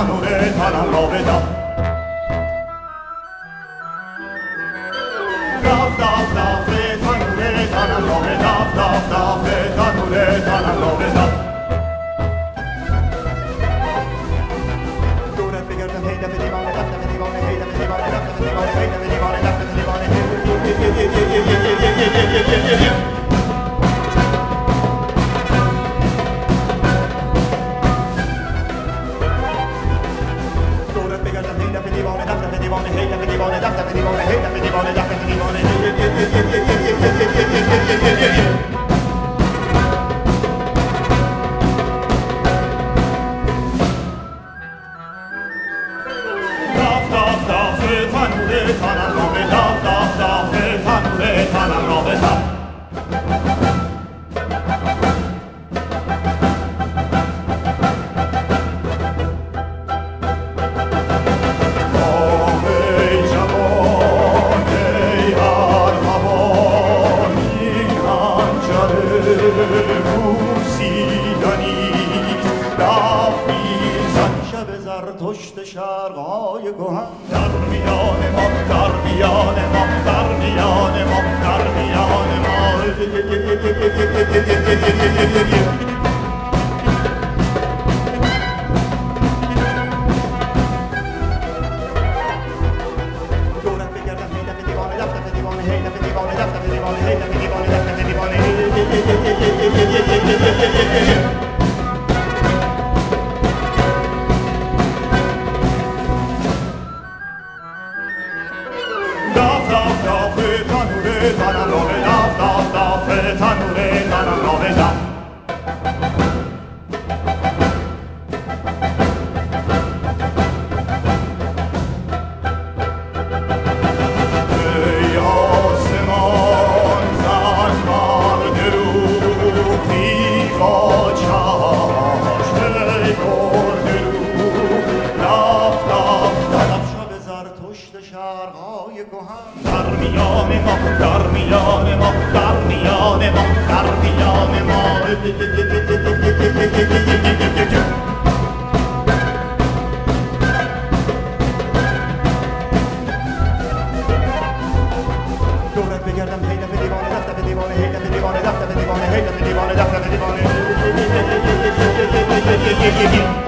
تنوره تنم را بدم داف داف داف تنوره تنم را بدم داف داف تنوره تنم را بدم دورت بگردم هی دفعه دیوانه دف دفعه دیوانه هی دفعه دیوانه دف دفعه دیوانه هی دفعه دیوانه دف دفعه دیوانه دورت بگردم هی دفعه دیوانه دف دفعه دیوانه هی دفعه دیوانه دف دفعه دیوانه هی دفعه دیوانه دف دفعه دیوانه تنوره تنم را به داف داف داف تنوره تنم را به داف ای جوان ای ارغوان این خنجر بوسیدنیست دف میزن شب زرتشت شرق‌های کهن در میان ما در میان ما در میان ما در میان ما دورت بگردم هی دفعه دیوانه دف دفعه دیوانه هی دفعه دیوانه دف دفعه دیوانه هی دفعه دیوانه دف دفعه دیوانه داف داف داف تنوره تنم را به داف داف داف تنوره تنم را به داف ای آسمان زن مرد رو بیغا چشم ای برد رو داف داف داف شب زرتشت شرق‌های کهن در میان ما در میان ما در میان ما در میان ما دورت بگردم هی دفعه دیوانه دف دفعه دیوانه هی دفعه دیوانه دف دفعه دیوانه هی دفعه دیوانه دف دفعه دیوانه